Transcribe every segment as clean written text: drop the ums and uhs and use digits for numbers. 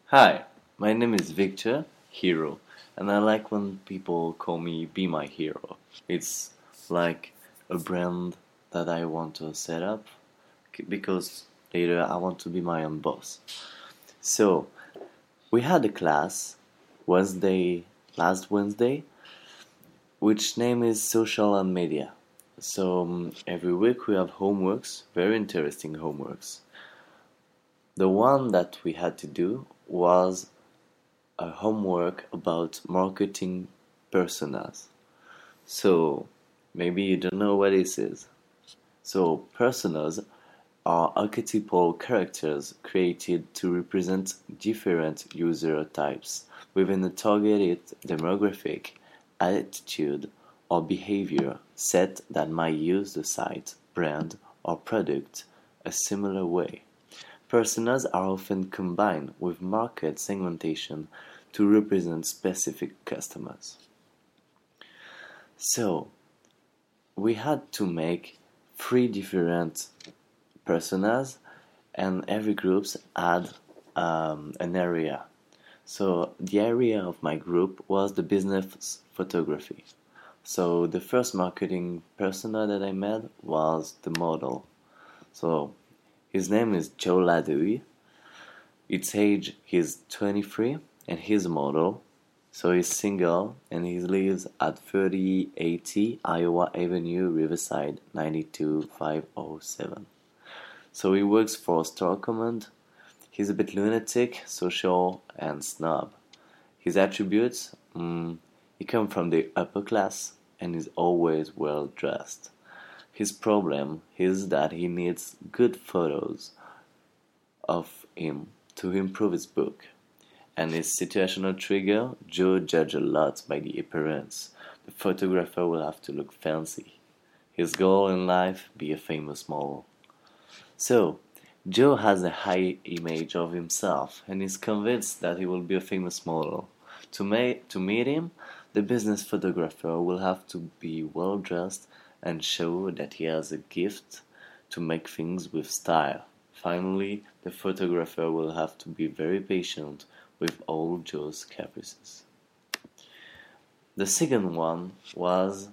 Hi, my name is Victor Hero, and I like when people call me Be My Hero. It's like a brand that I want to set up because later I want to be my own boss. So, we had a class last Wednesday, which name is Social and Media. So, every week we have homeworks, very interesting homeworks. The one that we had to do was a homework about marketing personas. So maybe you don't know what this is. So personas are archetypal characters created to represent different user types within a targeted demographic, attitude, or behavior set that might use the site, brand, or product a similar way. Personas are often combined with market segmentation to represent specific customers. So, we had to make three different personas, and every group had an area. So, the area of my group was the business photography. So, the first marketing persona that I met was the model. So, his name is Joe Ladouille. Its age he's 23 and he's a model. So he's single and he lives at 3080 Iowa Avenue, Riverside 92507. So he works for Star Command. He's a bit lunatic, social, and snob. His attributes: he comes from the upper class and is always well dressed. His problem is that he needs good photos of him to improve his book. And his situational trigger: Joe judges a lot by the appearance. The photographer will have to look fancy. His goal in life: be a famous model. So, Joe has a high image of himself and is convinced that he will be a famous model. To meet him, the business photographer will have to be well dressed and show that he has a gift to make things with style. Finally, the photographer will have to be very patient with all Joe's caprices. The second one was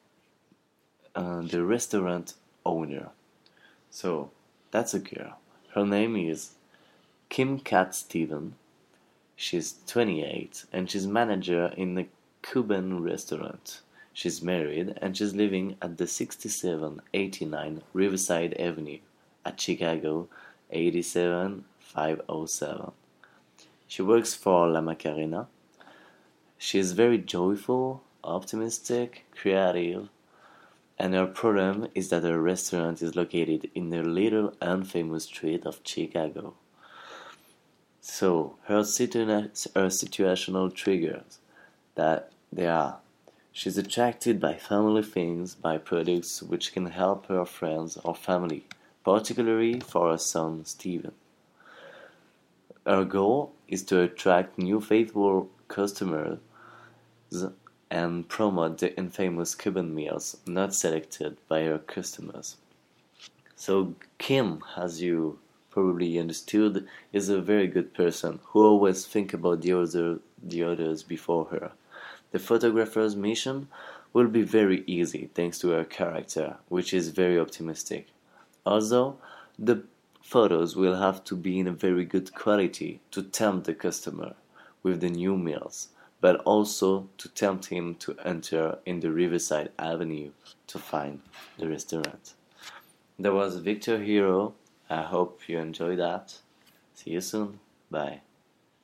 the restaurant owner. So, that's a girl. Her name is Kim Cat Steven. She's 28 and she's manager in a Cuban restaurant. She's married and she's living at the 6789 Riverside Avenue at Chicago 87507. She works for La Macarena. She is very joyful, optimistic, creative, and her problem is that her restaurant is located in a little unfamous street of Chicago. So her situational triggers that they are: she's attracted by family things, by products which can help her friends or family, particularly for her son Steven. Her goal is to attract new faithful customers and promote the infamous Cuban meals not selected by her customers. So Kim, as you probably understood, is a very good person who always thinks about the others before her. The photographer's mission will be very easy thanks to her character, which is very optimistic. Also, the photos will have to be in a very good quality to tempt the customer with the new meals, but also to tempt him to enter in the Riverside Avenue to find the restaurant. That was Victor Hero. I hope you enjoyed that. See you soon. Bye.